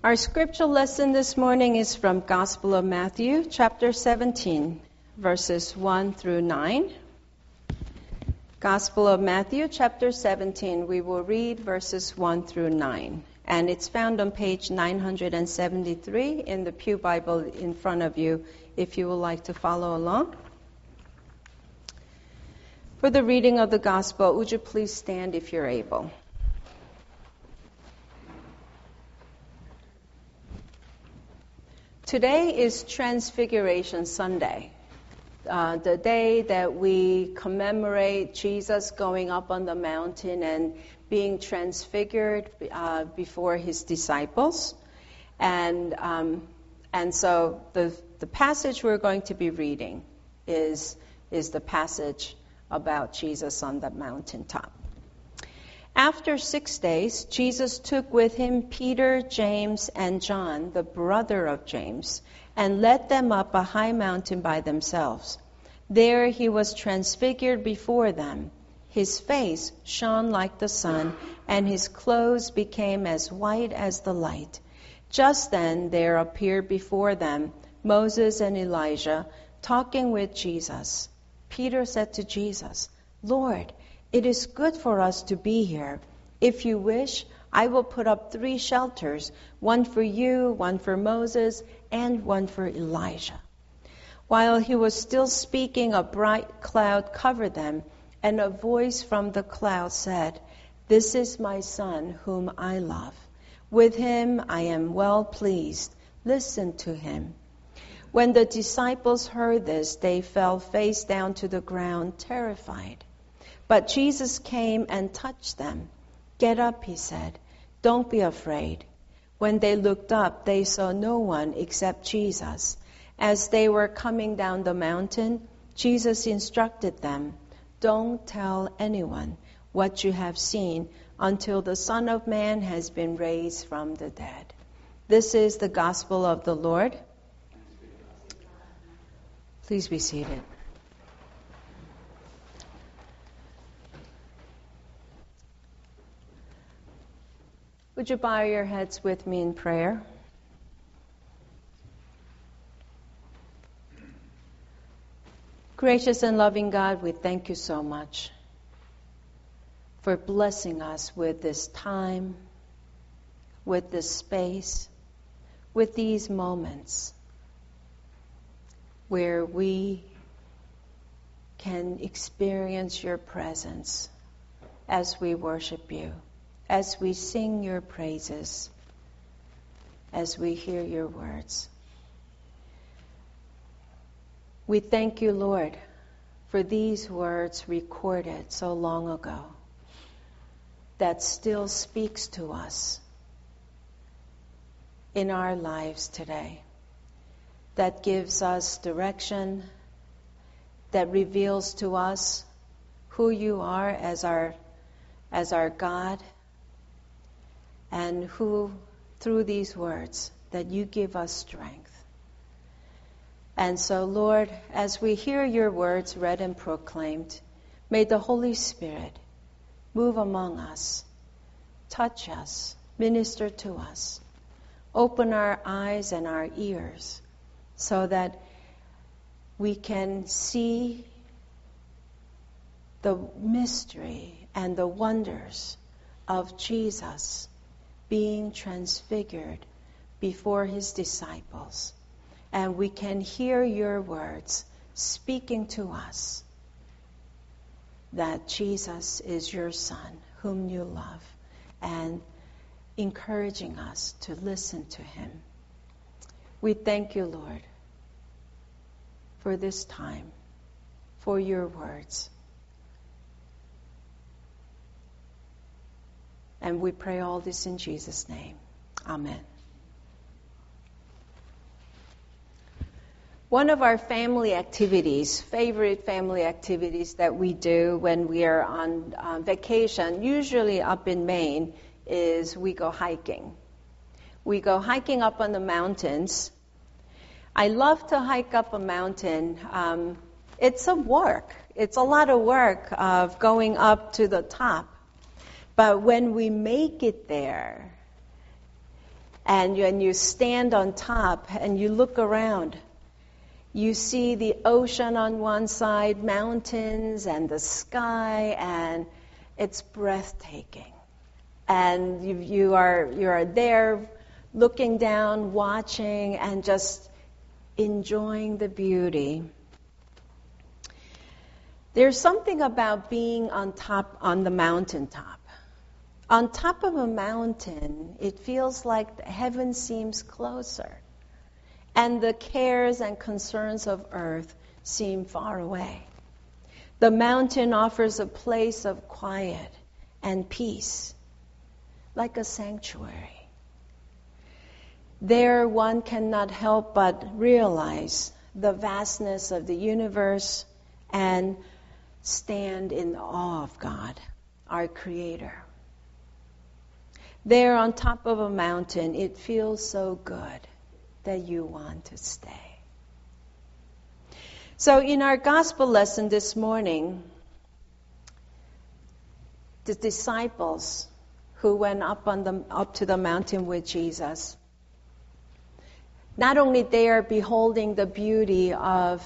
Our scripture lesson this morning is from Gospel of Matthew, chapter 17, verses 1 through 9. Gospel of Matthew, chapter 17, we will read verses 1 through 9. And it's found on page 973 in the Pew Bible in front of you, if you would like to follow along. For the reading of the Gospel, would you please stand if you're able? Today is Transfiguration Sunday, the day that we commemorate Jesus going up on the mountain and being transfigured before his disciples. And so the passage we're going to be reading is the passage about Jesus on the mountaintop. After 6 days, Jesus took with him Peter, James, and John, the brother of James, and led them up a high mountain by themselves. There he was transfigured before them. His face shone like the sun, and his clothes became as white as the light. Just then there appeared before them Moses and Elijah, talking with Jesus. Peter said to Jesus, "Lord, it is good for us to be here. If you wish, I will put up 3 shelters, one for you, one for Moses, and one for Elijah." While he was still speaking, a bright cloud covered them, and a voice from the cloud said, "This is my Son, whom I love. With him I am well pleased. Listen to him." When the disciples heard this, they fell face down to the ground, terrified. But Jesus came and touched them. "Get up," he said. "Don't be afraid." When they looked up, they saw no one except Jesus. As they were coming down the mountain, Jesus instructed them, "Don't tell anyone what you have seen until the Son of Man has been raised from the dead." This is the gospel of the Lord. Please be seated. Would you bow your heads with me in prayer? Gracious and loving God, we thank you so much for blessing us with this time, with this space, with these moments where we can experience your presence as we worship you, as we sing your praises, as we hear your words. We thank you, Lord, for these words recorded so long ago that still speaks to us in our lives today, that gives us direction, that reveals to us who you are as our God, and who, through these words, that you give us strength. And so, Lord, as we hear your words read and proclaimed, may the Holy Spirit move among us, touch us, minister to us, open our eyes and our ears so that we can see the mystery and the wonders of Jesus being transfigured before his disciples. And we can hear your words speaking to us that Jesus is your Son, whom you love, and encouraging us to listen to him. We thank you, Lord, for this time, for your words. And we pray all this in Jesus' name. Amen. One of our favorite family activities that we do when we are on vacation, usually up in Maine, is we go hiking. We go hiking up on the mountains. I love to hike up a mountain. It's a work. It's a lot of work of going up to the top. But when we make it there, And when you stand on top and you look around, you see the ocean on one side, mountains, and the sky, and it's breathtaking. And you are there looking down, watching, and just enjoying the beauty. There's something about being on the mountaintop. On top of a mountain, it feels like heaven seems closer, and the cares and concerns of earth seem far away. The mountain offers a place of quiet and peace, like a sanctuary. There one cannot help but realize the vastness of the universe and stand in awe of God, our Creator. There on top of a mountain, it feels so good that you want to stay. So in our gospel lesson this morning, the disciples who went up to the mountain with Jesus, not only they are beholding the beauty of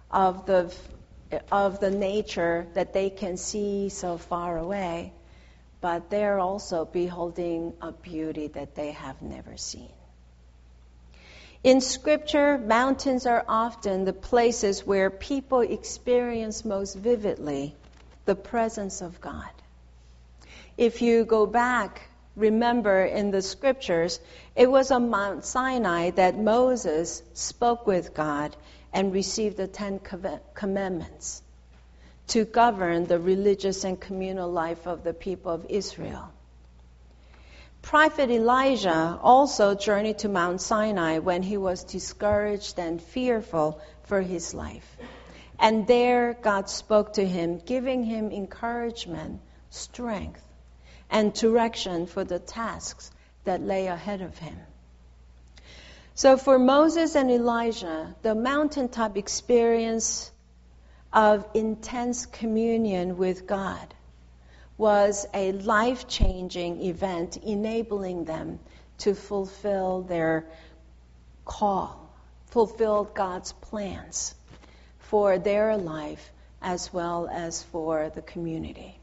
the nature that they can see so far away, but they're also beholding a beauty that they have never seen. In Scripture, mountains are often the places where people experience most vividly the presence of God. If you go back, remember in the Scriptures, it was on Mount Sinai that Moses spoke with God and received the 10 Commandments to govern the religious and communal life of the people of Israel. Prophet Elijah also journeyed to Mount Sinai when he was discouraged and fearful for his life. And there God spoke to him, giving him encouragement, strength, and direction for the tasks that lay ahead of him. So for Moses and Elijah, the mountaintop experience of intense communion with God was a life-changing event, enabling them to fulfill their call, fulfill God's plans for their life as well as for the community.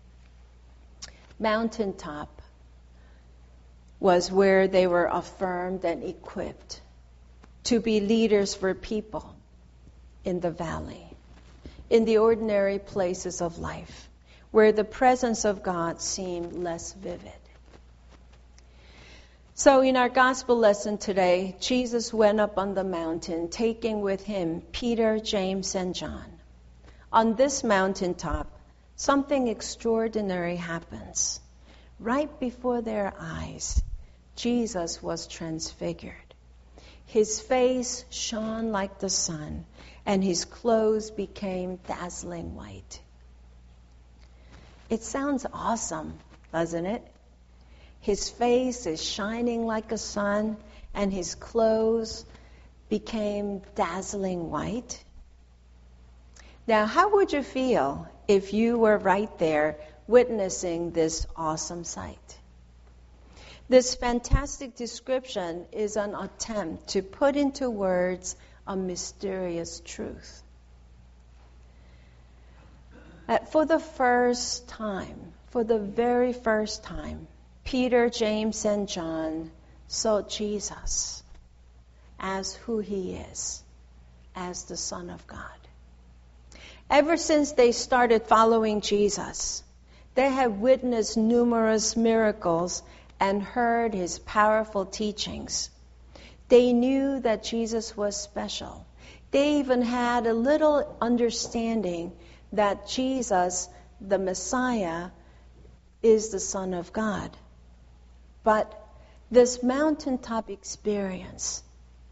Mountaintop was where they were affirmed and equipped to be leaders for people in the valley, in the ordinary places of life, where the presence of God seemed less vivid. So in our gospel lesson today, Jesus went up on the mountain, taking with him Peter, James, and John. On this mountaintop, something extraordinary happens. Right before their eyes, Jesus was transfigured. His face shone like the sun, and his clothes became dazzling white. It sounds awesome, doesn't it? His face is shining like a sun, and his clothes became dazzling white. Now, how would you feel if you were right there witnessing this awesome sight? This fantastic description is an attempt to put into words a mysterious truth. For the very first time, Peter, James, and John saw Jesus as who he is, as the Son of God. Ever since they started following Jesus, they have witnessed numerous miracles and heard his powerful teachings. They knew that Jesus was special. They even had a little understanding that Jesus, the Messiah, is the Son of God. But this mountaintop experience,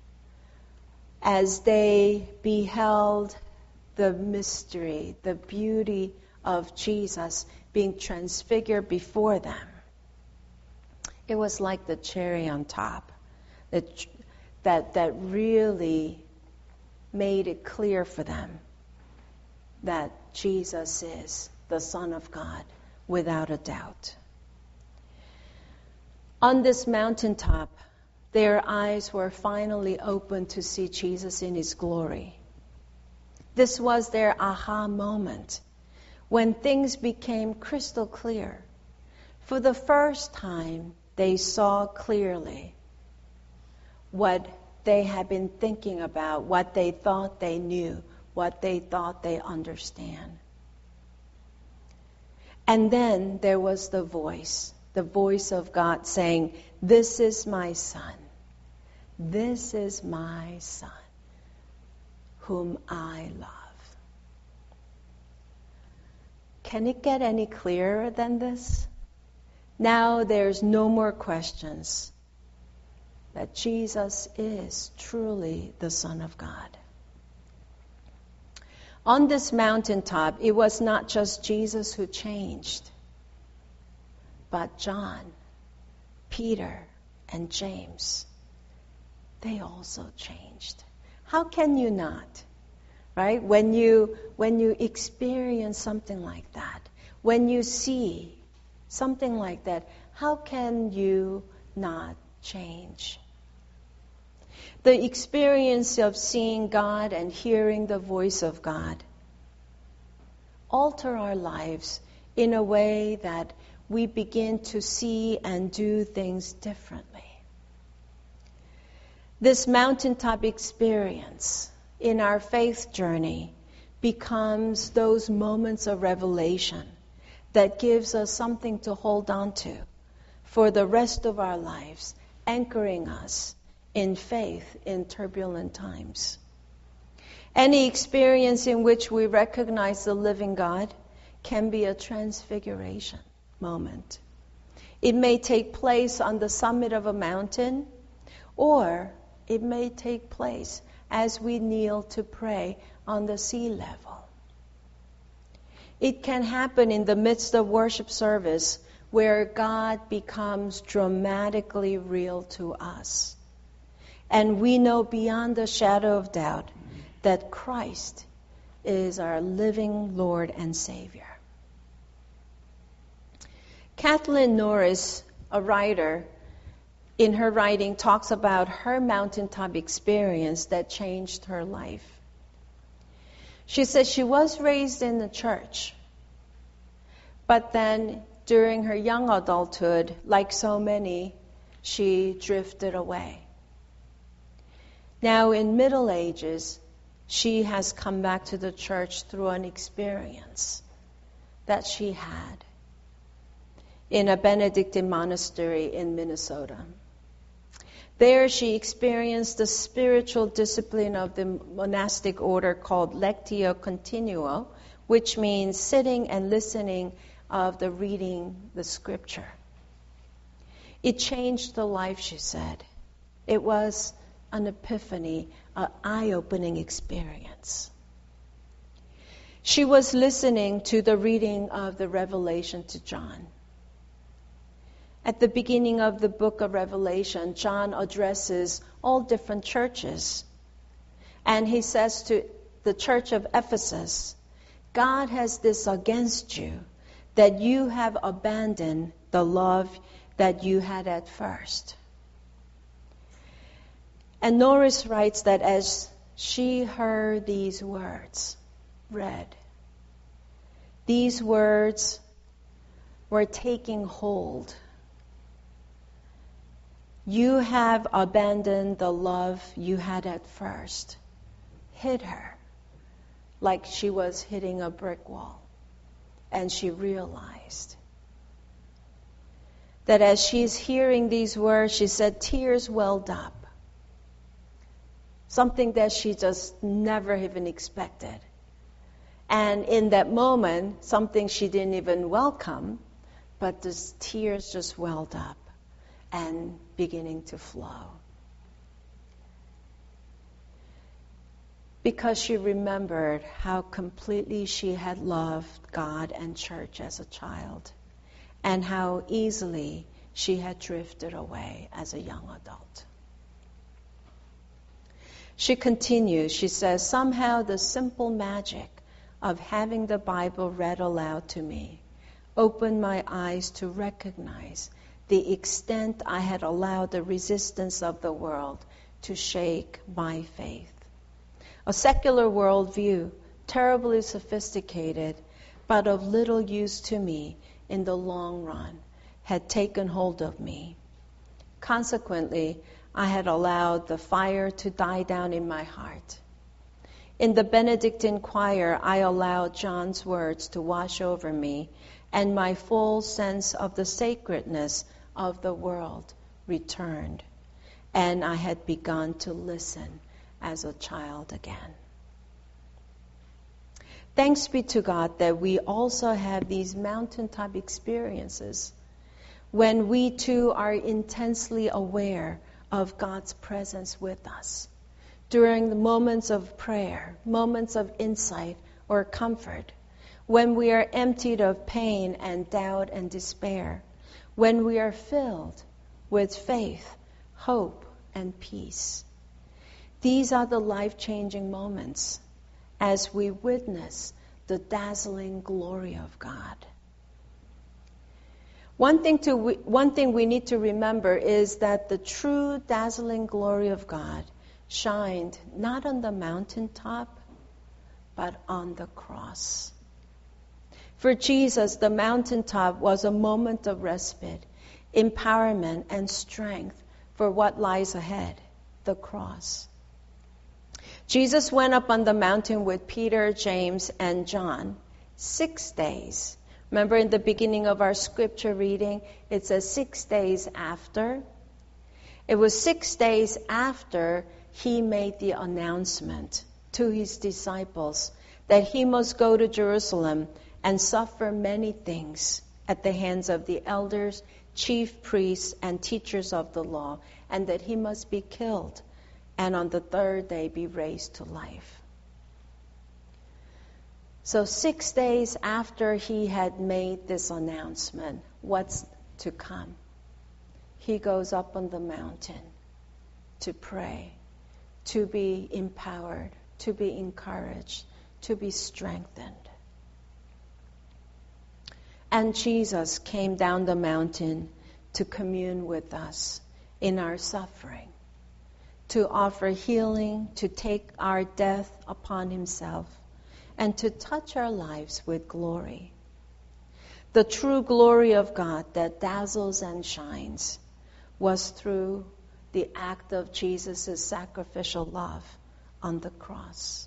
as they beheld the mystery, the beauty of Jesus being transfigured before them, it was like the cherry on top that really made it clear for them that Jesus is the Son of God without a doubt. On this mountaintop, their eyes were finally opened to see Jesus in His glory. This was their aha moment, when things became crystal clear. For the first time, they saw clearly what they had been thinking about, what they thought they knew, what they thought they understand. And then there was the voice of God saying, "This is my Son. This is my Son, whom I love." Can it get any clearer than this? Now there's no more questions that Jesus is truly the Son of God. On this mountaintop, it was not just Jesus who changed, but John, Peter, and James. They also changed. How can you not? Right? When you experience something like that, when you see something like that, how can you not change? The experience of seeing God and hearing the voice of God alter our lives in a way that we begin to see and do things differently. This mountaintop experience in our faith journey becomes those moments of revelation that gives us something to hold on to for the rest of our lives, anchoring us in faith in turbulent times. Any experience in which we recognize the living God can be a transfiguration moment. It may take place on the summit of a mountain, or it may take place as we kneel to pray on the sea level. It can happen in the midst of worship service where God becomes dramatically real to us. And we know beyond a shadow of doubt that Christ is our living Lord and Savior. Kathleen Norris, a writer, in her writing talks about her mountaintop experience that changed her life. She says she was raised in the church, but then during her young adulthood, like so many, she drifted away. Now in middle ages, she has come back to the church through an experience that she had in a Benedictine monastery in Minnesota. There she experienced the spiritual discipline of the monastic order called Lectio Continua, which means sitting and listening of the reading the scripture. It changed the life, she said. It was an epiphany, an eye-opening experience. She was listening to the reading of the Revelation to John. At the beginning of the book of Revelation, John addresses all different churches. And he says to the church of Ephesus, God has this against you, that you have abandoned the love that you had at first. And Norris writes that as she heard these words read, these words were taking hold. You have abandoned the love you had at first. Hit her like she was hitting a brick wall. And she realized that as she's hearing these words, she said tears welled up. Something that she just never even expected. And in that moment, something she didn't even welcome, but the tears just welled up and beginning to flow. Because she remembered how completely she had loved God and church as a child, and how easily she had drifted away as a young adult. She continues, she says, somehow the simple magic of having the Bible read aloud to me opened my eyes to recognize the extent I had allowed the resistance of the world to shake my faith. A secular worldview, terribly sophisticated, but of little use to me in the long run, had taken hold of me. Consequently, I had allowed the fire to die down in my heart. In the Benedictine choir, I allowed John's words to wash over me, and my full sense of the sacredness of the world returned, and I had begun to listen as a child again. Thanks be to God that we also have these mountaintop experiences when we too are intensely aware of God's presence with us. During the moments of prayer, moments of insight or comfort, when we are emptied of pain and doubt and despair, when we are filled with faith, hope, and peace. These are the life-changing moments as we witness the dazzling glory of God. One thing we need to remember is that the true dazzling glory of God shined not on the mountaintop, but on the cross. For Jesus, the mountaintop was a moment of respite, empowerment, and strength for what lies ahead, the cross. Jesus went up on the mountain with Peter, James, and John 6 days. Remember in the beginning of our scripture reading, it says 6 days after. It was 6 days after he made the announcement to his disciples that he must go to Jerusalem and suffer many things at the hands of the elders, chief priests, and teachers of the law, and that he must be killed and on the third day be raised to life. So 6 days after he had made this announcement, what's to come? He goes up on the mountain to pray, to be empowered, to be encouraged, to be strengthened. And Jesus came down the mountain to commune with us in our suffering, to offer healing, to take our death upon himself, and to touch our lives with glory. The true glory of God that dazzles and shines was through the act of Jesus' sacrificial love on the cross.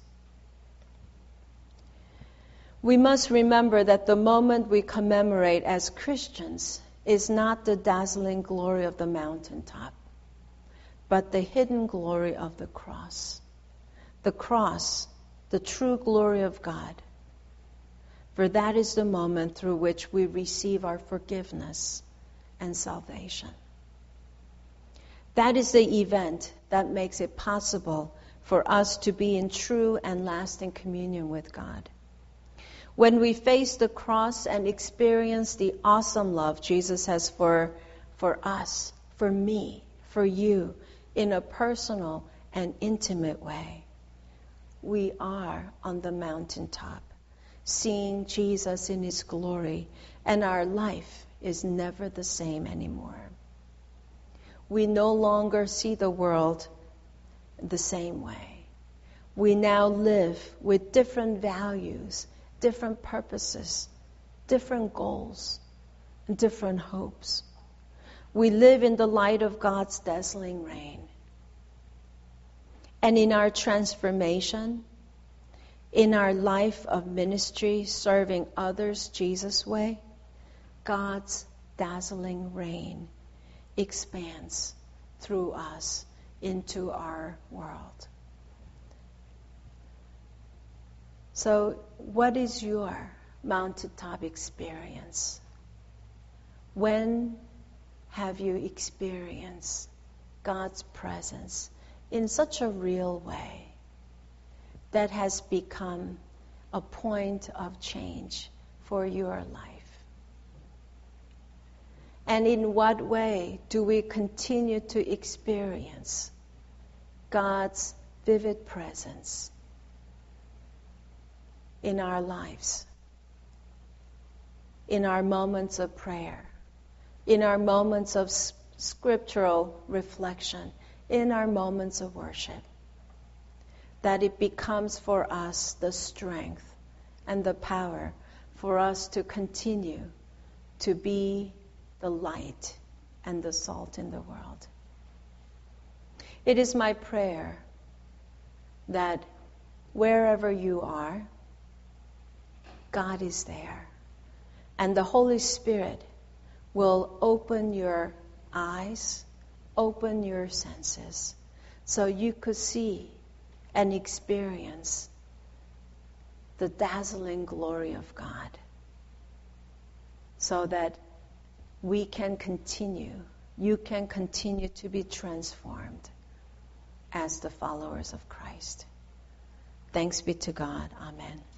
We must remember that the moment we commemorate as Christians is not the dazzling glory of the mountaintop, but the hidden glory of the cross. The cross, the true glory of God. For that is the moment through which we receive our forgiveness and salvation. That is the event that makes it possible for us to be in true and lasting communion with God. When we face the cross and experience the awesome love Jesus has for us, for me, for you, in a personal and intimate way, we are on the mountaintop, seeing Jesus in his glory, and our life is never the same anymore. We no longer see the world the same way. We now live with different values, different purposes, different goals, and different hopes. We live in the light of God's dazzling reign. And in our transformation, in our life of ministry, serving others Jesus' way, God's dazzling reign expands through us into our world. So, what is your mountaintop experience? When have you experienced God's presence in such a real way that has become a point of change for your life? And in what way do we continue to experience God's vivid presence in our lives, in our moments of prayer, in our moments of scriptural reflection, in our moments of worship, that it becomes for us the strength and the power for us to continue to be the light and the salt in the world. It is my prayer that wherever you are, God is there. And the Holy Spirit will open your eyes, open your senses, so you could see and experience the dazzling glory of God, so that we can continue, you can continue to be transformed as the followers of Christ. Thanks be to God. Amen.